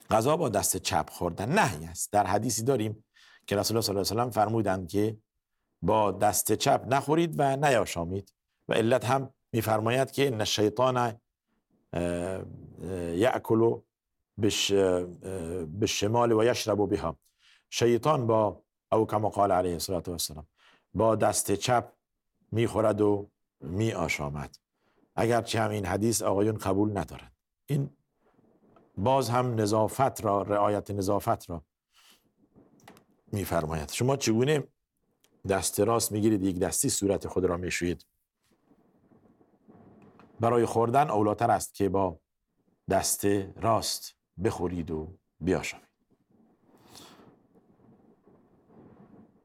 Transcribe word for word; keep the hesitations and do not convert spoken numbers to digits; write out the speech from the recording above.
غذا با دست چپ خوردن نهی است. در حدیثی داریم که رسول الله صلی الله علیه و آله فرمودند که با دست چپ نخورید و نیاشامید و علت هم میفرماید که ان الشیطان یأکل بالشمال و یشرب بها، شیطان با او کما قال علیه الصلاة والسلام با دست چپ میخورد و میآشامد، اگرچه هم این حدیث آقایون قبول ندارند. این باز هم نظافت را، رعایت نظافت را میفرماید. شما چگونه دست راست میگیرید یک دستی صورت خود را میشویید؟ برای خوردن اولاتر است که با دست راست بخورید و بیاشامید.